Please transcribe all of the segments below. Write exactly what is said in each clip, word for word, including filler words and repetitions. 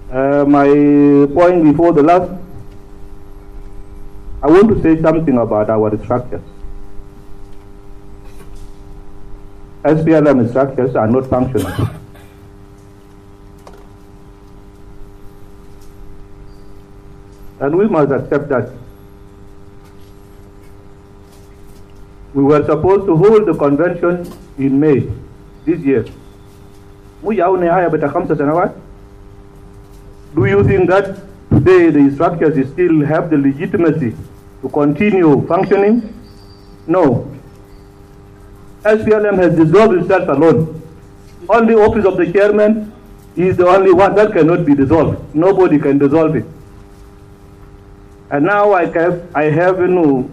Uh, my point before the last, I want to say something about our structures. S P L M structures are not functional. And we must accept that. We were supposed to hold the convention in May this year. Do you think that today the structures still have the legitimacy to continue functioning? No. S P L M has dissolved itself alone. Only office of the chairman is the only one that cannot be dissolved. Nobody can dissolve it. And now I have, I have you know,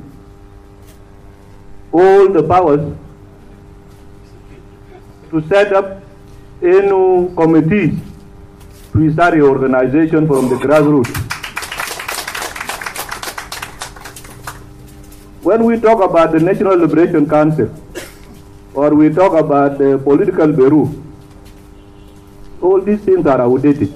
all the powers to set up you know, committees to start the organization from the grassroots. When we talk about the National Liberation Council, or we talk about the political bureau, all these things are outdated.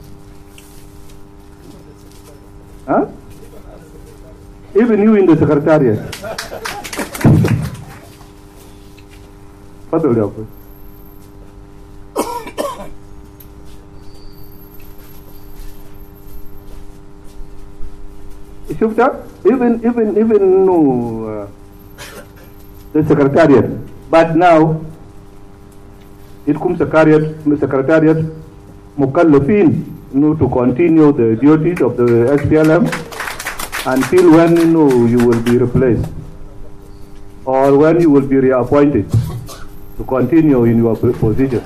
Huh? Even you in the secretariat. Even even even no uh, the secretariat. But now it comes secretariat the secretariat mukallafin you know, to continue the duties of the S P L M until when you know you will be replaced or when you will be reappointed to continue in your position.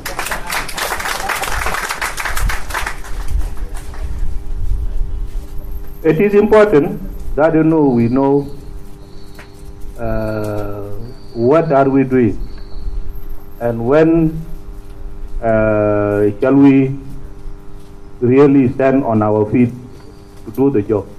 It is important that you know we know uh, what are we doing and when uh, shall we really stand on our feet to do the job.